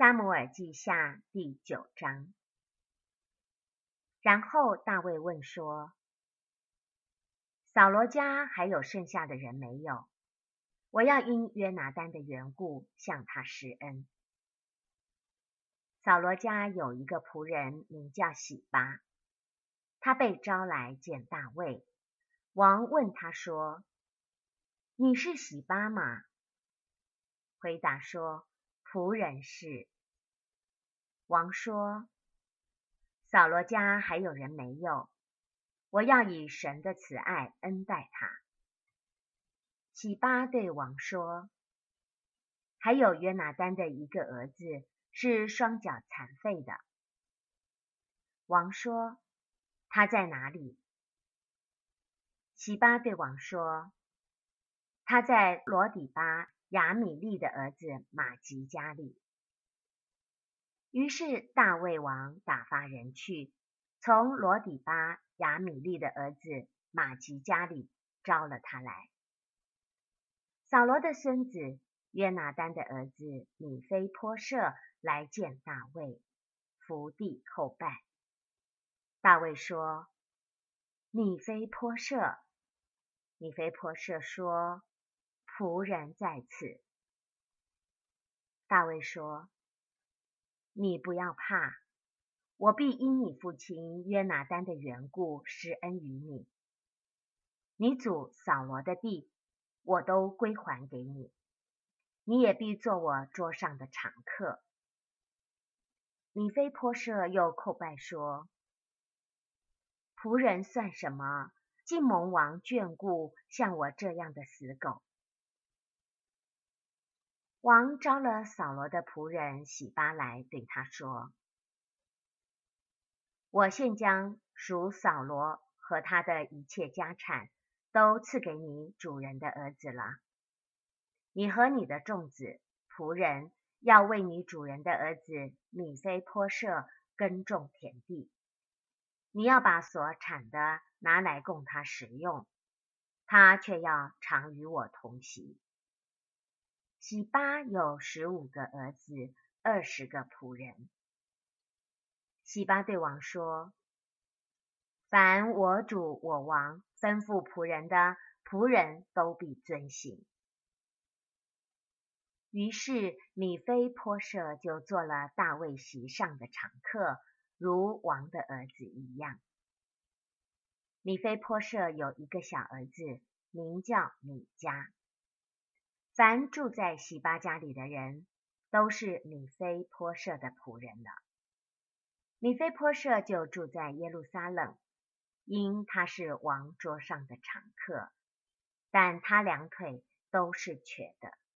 撒母耳记下第9章。然后大卫问说：扫罗家还有剩下的人没有？我要因约拿单的缘故向他施恩。扫罗家有一个仆人名叫洗巴，他被招来见大卫。王问他说：你是洗巴吗？回答说：仆人是。王说：扫罗家还有人没有？我要以神的慈爱恩待他。洗巴对王说：还有约拿单的一个儿子是双脚残废的。王说：他在哪里？洗巴对王说：他在罗底巴亚米利的儿子马吉家里。于是大卫王打发人去，从罗底巴亚米利的儿子马吉家里招了他来。扫罗的孙子约拿单的儿子米非波设来见大卫，伏地叩拜。大卫说：米非波设。米非波设说：仆人在此。大卫说：你不要怕，我必因你父亲约拿单的缘故施恩于你。你祖扫罗的地，我都归还给你，你也必做我桌上的常客。米非波设又叩拜说：仆人算什么，竟蒙王眷顾，像我这样的死狗。王招了扫罗的仆人洗巴来，对他说：我现将属扫罗和他的一切家产都赐给你主人的儿子了。你和你的众子仆人要为你主人的儿子米非波设耕种田地，你要把所产的拿来供他食用，他却要常与我同行。洗巴有15个儿子，20个仆人。洗巴对王说：凡我主我王吩咐仆人的，仆人都必遵行。于是米非波设就做了大卫席上的常客，如王的儿子一样。米非波设有一个小儿子，名叫米迦。凡住在洗巴家里的人，都是米非波设的仆人了。米非波设就住在耶路撒冷，因他是王桌上的常客，但他两腿都是瘸的。